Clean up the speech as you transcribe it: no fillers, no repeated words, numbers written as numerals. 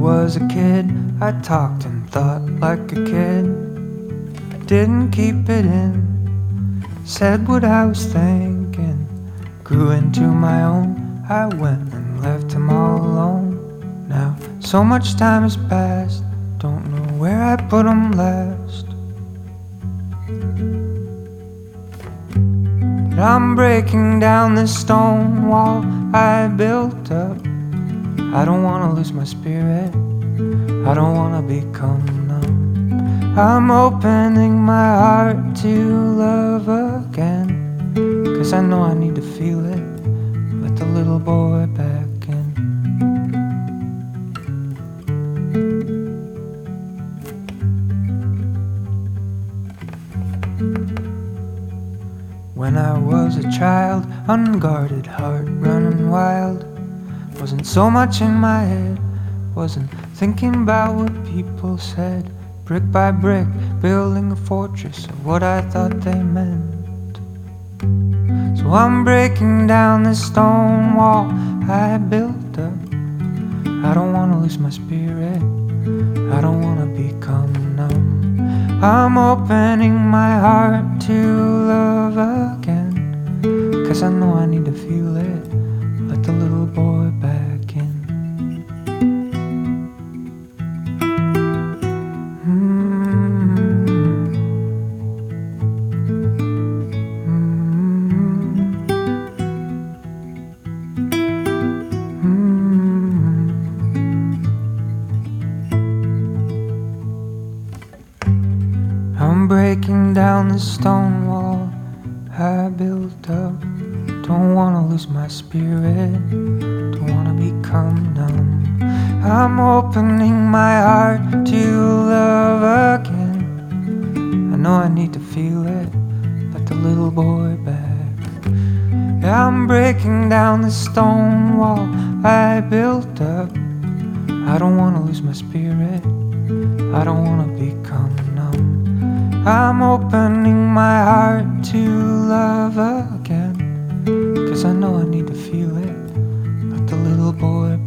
was a kid, I talked and thought like a kid. Didn't keep it in, said what I was thinking. Grew into my own, I went and left him all alone. Now so much time has passed, don't know where I put him last. But I'm breaking down this stone wall I built up. I don't wanna lose my spirit, I don't wanna become numb. I'm opening my heart to love again, 'cause I know I need to feel it, let the little boy back in. When I was a child, unguarded heart running wild. Wasn't so much in my head, wasn't thinking about what people said. Brick by brick, building a fortress of what I thought they meant. So I'm breaking down this stone wall I built up. I don't wanna lose my spirit, I don't wanna become numb. I'm opening my heart to love again, 'cause I know I need to feel it, let the little boy back in. I'm breaking down the stone wall I built up. Don't wanna lose my spirit, don't wanna become numb. I'm opening my heart to love again. I know I need to feel it, let the little boy back. I'm breaking down the stone wall I built up. I don't wanna lose my spirit, I don't wanna become numb. I'm opening my heart to love again, 'cause I know I need to feel it, let the little boy